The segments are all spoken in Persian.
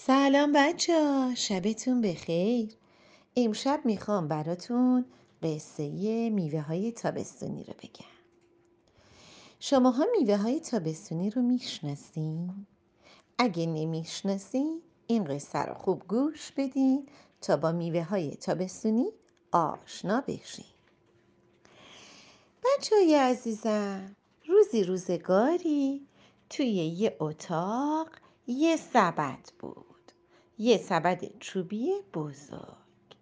سلام بچه ها، شبتون بخیر. امشب میخوام براتون قصه میوه های تابستونی رو بگم. شماها میوه های تابستونی رو میشناسین؟ اگه نمیشناسین این قصه رو خوب گوش بدین تا با میوه های تابستونی آشنا بشین. بچه های عزیزم، روزگاری توی یه اتاق یه سبد بود، یه سبد چوبی بزرگ.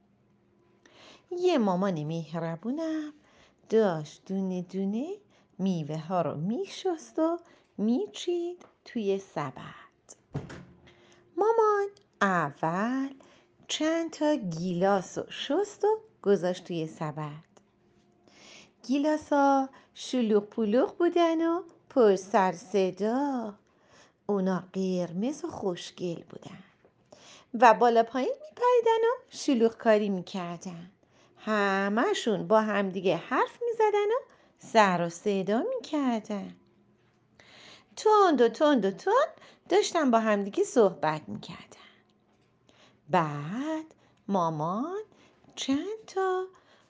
یه مامان مهربونم داشت دونه دونه میوه ها رو میشست و میچید توی سبد. مامان اول چند تا گیلاس رو شست و گذاشت توی سبد. گیلاسا شلوغ پلوغ بودن و پر سر صدا. اونا قرمز و خوشگل بودن و بالا پایین میپریدن و شلوغ کاری میکردن. همه‌شون با همدیگه حرف میزدن و سر و صدا میکردن. تند و تند و تند داشتن با همدیگه صحبت میکردن. بعد مامان چند تا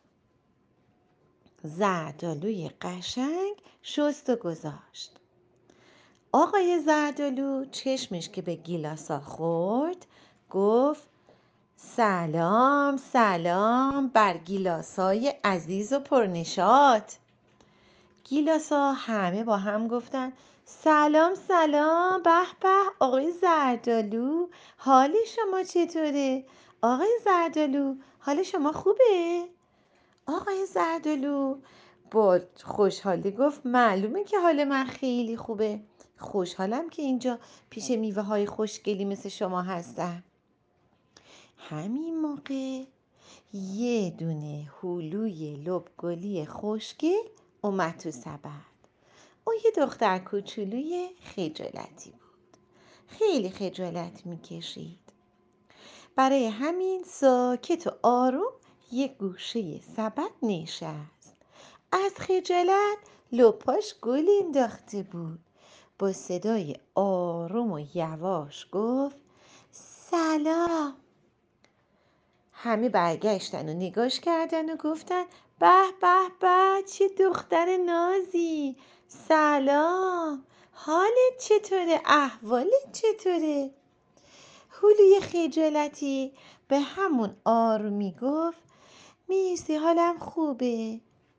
زردآلوی قشنگ شست و گذاشت. آقای زردآلو چشمش که به گیلاسا خورد گفت سلام سلام بر گیلاسای عزیز و پرنشاط. گیلاسا همه با هم گفتن سلام سلام، به به آقای زردآلو، حال شما چطوره؟ آقای زردآلو حال شما خوبه؟ آقای زردآلو با خوشحالی گفت معلومه که حال من خیلی خوبه. خوشحالم که اینجا پیش میوه های خوشگلی مثل شما هستم. همین موقع یه دونه هلوی لبگلی خوشگل اومد تو سبد. اون یه دختر کوچولوی خجالتی بود. خیلی خجالت میکشید. برای همین ساکت و آروم یه گوشه سبد نشست. از خجالت لپاش گل انداخته بود. با صدای آروم و یواش گفت سلام. همه برگشتن و نگاش کردن و گفتن به به به، چه دختر نازی، سلام، حالت چطوره؟ احوالت چطوره؟ هلوی خجالتی به همون آرومی گفت مرسی، حالم خوبه،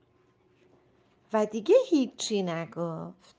و دیگه هیچی نگفت.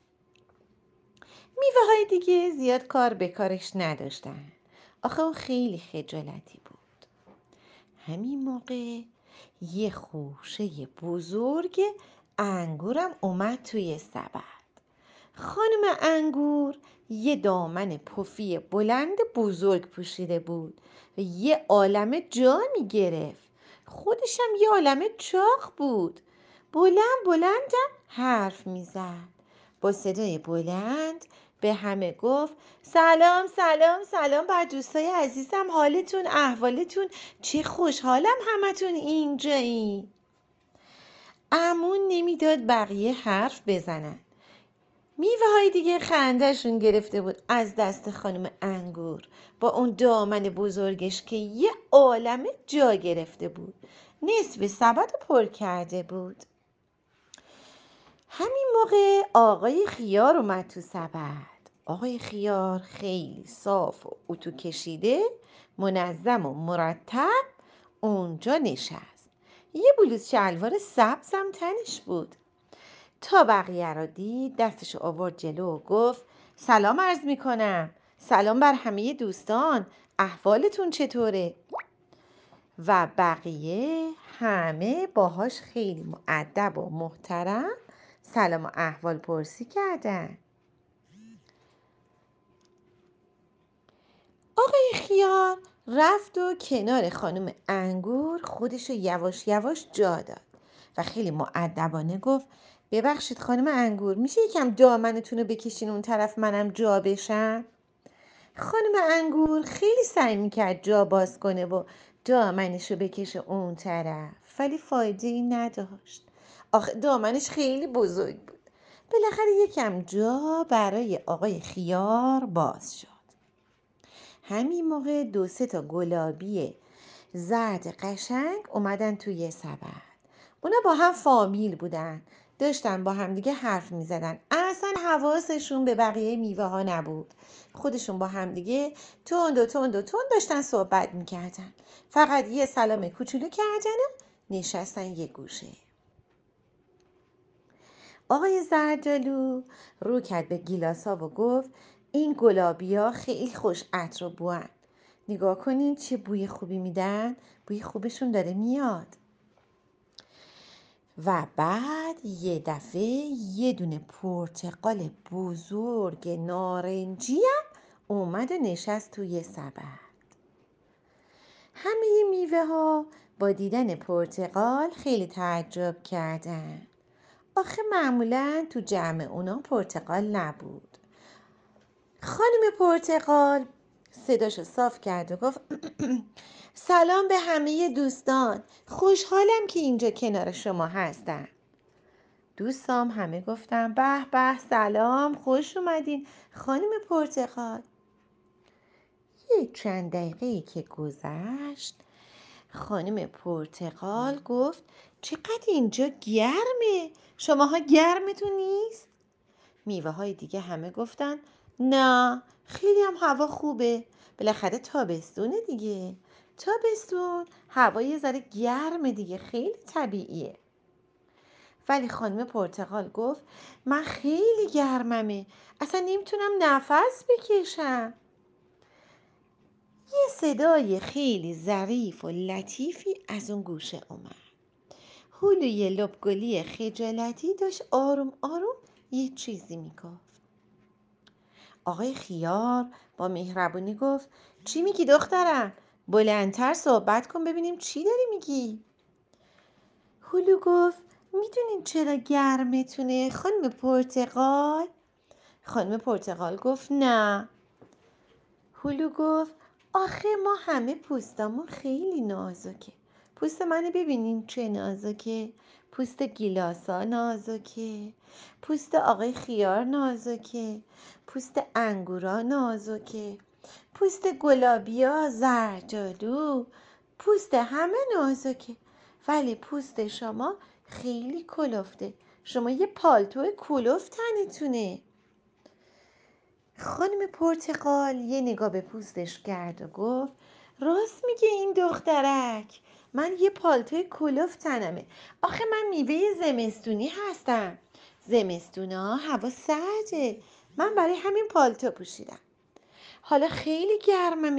میوه های دیگه زیاد کار به کارش نداشتن، آخه اون خیلی خجالتی بود. همین موقع یه خوشه بزرگ انگورم اومد توی سبد. خانم انگور یه دامن پفی بلند بزرگ پوشیده بود و یه عالمه جا می گرفت. خودشم یه عالمه چاق بود. بلند بلندم حرف می زد. با صدای بلند به همه گفت سلام سلام سلام بر دوستای عزیزم، حالتون احوالتون چه خوشحالم همتون اینجایی. امون نمیداد بقیه حرف بزنن. میوه های دیگه خندهشون گرفته بود از دست خانم انگور با اون دامن بزرگش که یه عالمه جا گرفته بود. نصف سبد رو پر کرده بود. همین موقع آقای خیار اومد تو سبد. آقای خیار خیلی صاف و اتو کشیده، منظم و مرتب اونجا نشست. یه بلوز شلوار سبزم تنش بود. تا بقیه را دید دستشو آورد جلو و گفت سلام عرض میکنم، سلام بر همه دوستان، احوالتون چطوره؟ و بقیه همه باهاش خیلی مؤدب و محترم سلام و احوال پرسی کردن. آقای خیار رفت و کنار خانم انگور خودشو یواش یواش جا داد و خیلی مؤدبانه گفت ببخشید خانم انگور، میشه یکم دامنتون رو بکشین اون طرف منم جا بشم؟ خانم انگور خیلی سعی میکرد جا باز کنه و دامنش رو بکشه اون طرف، ولی فایده ای نداشت. آخه دامنش خیلی بزرگ بود. بالاخره یکم جا برای آقای خیار باز شد. همین موقع 2-3 تا گلابی زرد قشنگ اومدن توی سبد. اونا با هم فامیل بودن، داشتن با هم دیگه حرف می زدن. اصلا حواسشون به بقیه میوه ها نبود. خودشون با هم دیگه تند داشتن صحبت می کردن. فقط یه سلام کوچولو کردن و نشستن یه گوشه. آقای زردالو رو کرد به گیلاسا و گفت این گلابیا خیلی خوش عطر و بوان. نگاه کنین چه بوی خوبی میدن. بوی خوبشون داره میاد. و بعد یه دفعه یه دونه پرتقال بزرگ نارنجی هم اومد و نشست توی سبد. همه میوه ها با دیدن پرتقال خیلی تعجب کردن. آخه معمولاً تو جمع اونا پرتقال نبود. خانم پرتقال صداشو صاف کرد و گفت سلام به همه دوستان. خوشحالم که اینجا کنار شما هستم. دوستام همه گفتن به به سلام، خوش اومدین خانم پرتقال. یه چند دقیقه که گذشت خانم پرتقال گفت چقدر اینجا گرمه. شماها گرمتون نیست؟ میوه های دیگه همه گفتن نه خیلی هم هوا خوبه. بالاخره تابستونه دیگه. تابستون هوا یه ذره گرمه دیگه، خیلی طبیعیه. ولی خانم پرتقال گفت من خیلی گرممه، اصلا نمیتونم نفس بکشم. یه صدای خیلی ظریف و لطیفی از اون گوشه اومد. هلوی لبگلی خجالتی داشت آروم آروم یه چیزی میگفت. آقای خیار با مهربونی گفت چی میگی دخترم؟ بلندتر صحبت کن ببینیم چی داری میگی. هلو گفت میدونین چرا گرمتونه خانم پرتقال؟ خانم پرتقال گفت نه. هلو گفت آخه ما همه پوستمون خیلی نازکه. پوست منو ببینین چه نازکه. پوست گیلاسا نازکه. پوست آقای خیار نازکه. پوست انگورا نازکه. پوست گلابیا، زردالو، پوست همه نازکه. ولی پوست شما خیلی کلفته. شما یه پالتو کلفت تنتونه. خانم پرتقال یه نگاه به پوستش کرد و گفت راست میگه این دخترک. من یه پالتوی کلفت تنمه. آخه من میوه زمستونی هستم. زمستونا هوا سرده. من برای همین پالتو پوشیدم. حالا خیلی گرمه